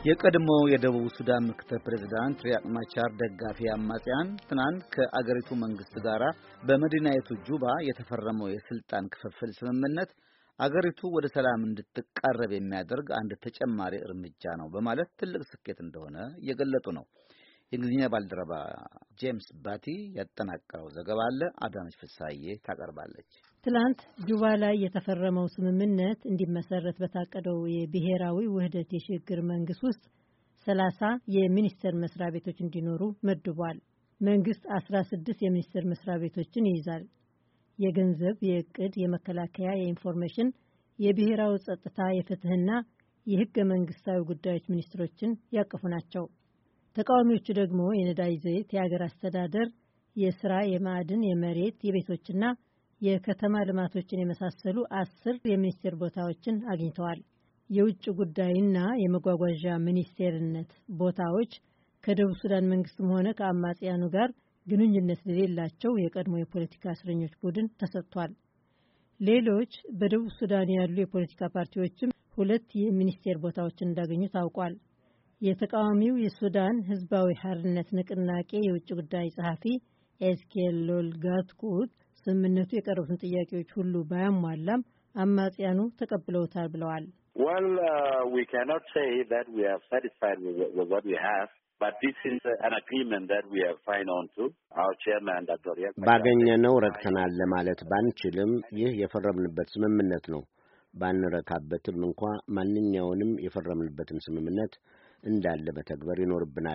የቀድሞው የደቡብ ሱዳን ምክትል ፕሬዝዳንት ሪያክ ማቻር ደጋፊ አማጽያን ትናንት ከአገሪቱ መንግስት ጋር በመዲናይቱ ጁባ የተፈረመው የስልጣን ክፍፍል ስምምነት አገሪቱ ወደ ሰላም እንድትቃረብ የሚያደርግ አንድ ተጨማሪ እርምጃ ነው በማለት ትልቅ ስኬት እንደሆነ እየገለጡ ነው። የእንግሊዝኛ ባልደረባ ጄምስ ባቲ ያጠናቀረው ዘገባ አለ። አዳነች ፍሳዬ ታቀርባለች። ትላንት ጁባ ላይ የተፈረመው ስምምነት እንዲመሰረት በታቀደው የብሔራዊ ውህደት የሽግግር መንግስት ውስጥ 30 የሚኒስቴር መስሪያ ቤቶች እንዲኖሩ መድቧል። መንግስት 16 የሚኒስቴር መስሪያ ቤቶችን ይይዛል። የገንዘብ፣ የእቅድ፣ የመከላከያ፣ የኢንፎርሜሽን፣ የብሔራዊ ጸጥታ፣ የፍትህና የህገ መንግስታዊ ጉዳዮች ሚኒስትሮችን ያቀፉ ናቸው። ተቃዋሚዎቹ ደግሞ የነዳጅ ዘይት፣ የሀገር አስተዳደር፣ የስራ፣ የማዕድን፣ የመሬት፣ የቤቶችና የከተማ ልማቶችን የመሳሰሉ 10 የሚኒስቴር ቦታዎችን አግኝተዋል። የውጭ ጉዳይና የመጓጓዣ ሚኒስቴርነት ቦታዎች ከደቡብ ሱዳን መንግስትም ሆነ ከአማጽያኑ ጋር ግንኙነት ለሌላቸው የቀድሞ የፖለቲካ እስረኞች ቡድን ተሰጥቷል። ሌሎች በደቡብ ሱዳን ያሉ የፖለቲካ ፓርቲዎችም 2 የሚኒስቴር ቦታዎችን እንዳገኙ ታውቋል። የተቃዋሚው የሱዳን ህዝባዊ ሓርነት ንቅናቄ የውጭ ጉዳይ ጸሐፊ ኤስኬል ሎልጋትኩት ስምምነቱ የቀረቡትን ጥያቄዎች ሁሉ ባያሟላም አማጽያኑ ተቀብለውታል ብለዋል። we cannot say that we are satisfied with what we have, but this is an agreement that we have signed on to. Our chairman Dr. Riek Machar ባገኘነው ረክተናል ለማለት ባንችልም ይህ የፈረምንበት ስምምነት ነው። ባንረካበትም እንኳ ማንኛውንም የፈረምንበትን ስምምነት እንዳለ መተግበር ይኖርብናል።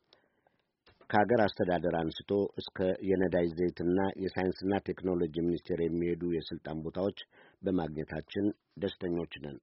ከሀገር አስተዳደር አንስቶ እስከ የነዳጅ ዘይትና የሳይንስና ቴክኖሎጂ ሚኒስቴር የሚሄዱ የስልጣን ቦታዎች በማግኘታችን ደስተኞች ነን።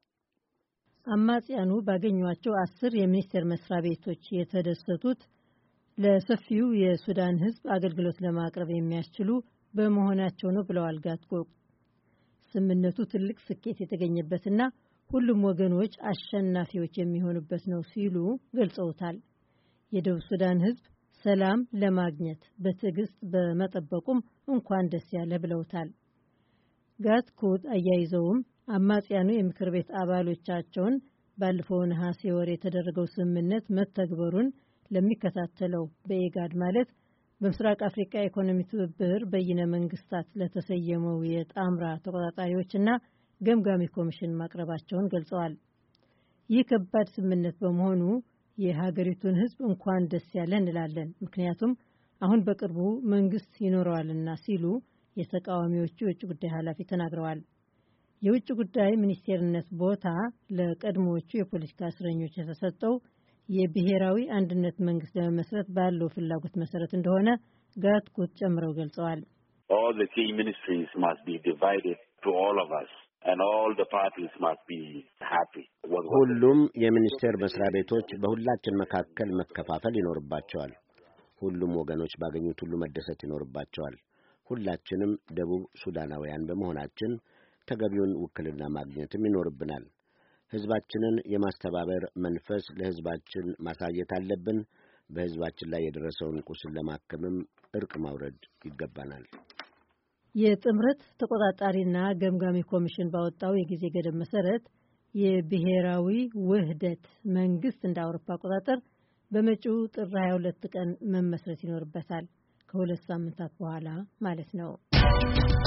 አማጽያኑ ባገኟቸው 10 የሚኒስቴር መስሪያ ቤቶች የተደሰቱት ለሰፊው የሱዳን ህዝብ አገልግሎት ለማቅረብ የሚያስችሉ በመሆናቸው ነው ብለዋል ጋትኩት። ስምምነቱ ትልቅ ስኬት የተገኘበትና ሁሉም ወገኖች አሸናፊዎች የሚሆኑበት ነው ሲሉ ገልጸውታል። የደቡብ ሱዳን ህዝብ ሰላም ለማግኘት በትዕግስት በመጠበቁም እንኳን ደስ ያለ ብለውታል። ጋትኩት አያይዘውም አማጽያኑ የምክር ቤት አባሎቻቸውን ባለፈው ነሐሴ ወር የተደረገው ስምምነት መተግበሩን ለሚከታተለው በኢጋድ ማለት በምስራቅ አፍሪካ ኢኮኖሚ ትብብር በይነ መንግስታት ለተሰየመው የጣምራ ተቆጣጣሪዎችና ገምጋሚ ኮሚሽን ማቅረባቸውን ገልጸዋል። ይህ ከባድ ስምምነት በመሆኑ የሀገሪቱን ህዝብ እንኳን ደስ ያለ እንላለን፣ ምክንያቱም አሁን በቅርቡ መንግስት ይኖረዋልና ሲሉ የተቃዋሚዎቹ የውጭ ጉዳይ ኃላፊ ተናግረዋል። የውጭ ጉዳይ ሚኒስቴርነት ቦታ ለቀድሞዎቹ የፖለቲካ እስረኞች የተሰጠው የብሔራዊ አንድነት መንግስት ለመመስረት ባለው ፍላጎት መሰረት እንደሆነ ጋትኩት ጨምረው ገልጸዋል። All the key ministries must be divided to all of us. And all the parties must be happy. ሁሉም የሚኒስቴር መስሪያ ቤቶች በሁላችን መካከል መከፋፈል ይኖርባቸዋል። ሁሉም ወገኖች ባገኙት ሁሉ መደሰት ይኖርባቸዋል። ሁላችንም ደቡብ ሱዳናውያን በመሆናችን ተገቢውን ውክልና ማግኘትም ይኖርብናል። ህዝባችንን የማስተባበር መንፈስ ለህዝባችን ማሳየት አለብን። በህዝባችን ላይ የደረሰውን ቁስል ለማከምም እርቅ ማውረድ ይገባናል። የጥምረት ተቆጣጣሪና ገምጋሚ ኮሚሽን ባወጣው የጊዜ ገደብ መሰረት የብሔራዊ ውህደት መንግስት እንደ አውሮፓ አቆጣጠር በመጪው ጥር 22 ቀን መመስረት ይኖርበታል። ከ2 ሳምንታት በኋላ ማለት ነው።